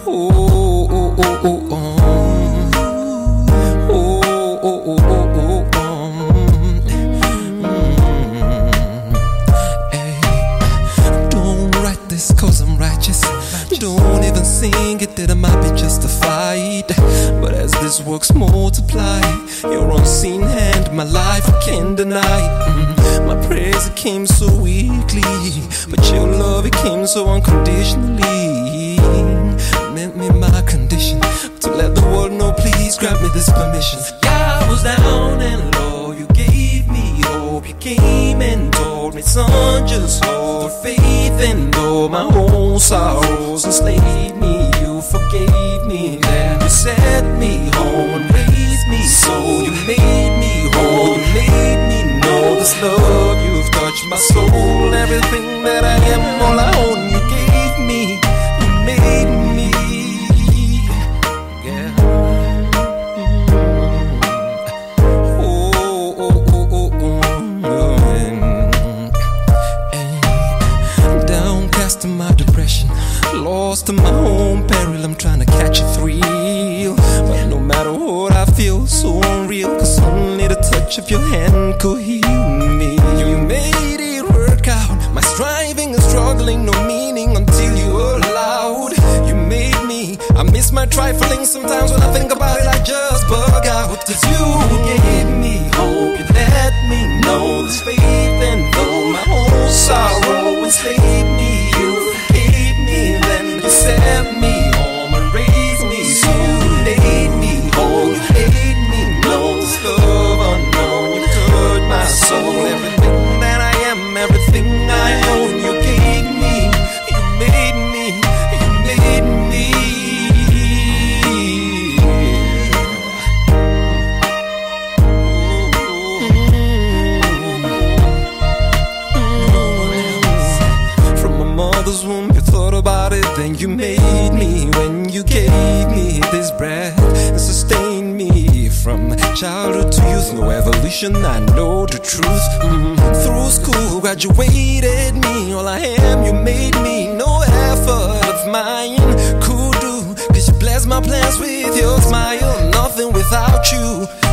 Oh, oh, oh, oh, oh. Cause I'm righteous. Don't even sing it that I might be justified. But as this works multiply, your unseen hand, my life I can't deny. My prayers it came so weakly, but your love it came so unconditionally. Meant me my condition to let the world know, please grant me this permission. I was down and low, you gave me hope. You came and told me, son, just hold faith. And though my own sorrows enslaved me, you forgave me. Then you set me home and raised me. So you made me whole, you made me know this love. You've touched my soul, everything that I am, all I own. You gave me, you made me. Yeah. To my depression, lost in my own peril, I'm trying to catch a thrill. But no matter what I feel, so unreal, cause only the touch of your hand could heal me. You made it work out, my striving and struggling, no meaning until you allowed. You made me, I miss my trifling, sometimes when I think about it I just bug out. Cause you gave me hope, you let me know this faith. And though my whole sorrow enslaved me, you gave me, then you set me home and raised me. So you made me whole, you made me know this love unknown. You touched my soul, everything that I am, everything I own. You gave me, you made me, you made me. From my mother's womb, you thought about it, then you made me. When you gave me this breath and sustained me from childhood to youth, no evolution, I know the truth. Through school, graduated me, all I am, you made me. No effort of mine could do, cause you blessed my plans with your smile. Nothing without you.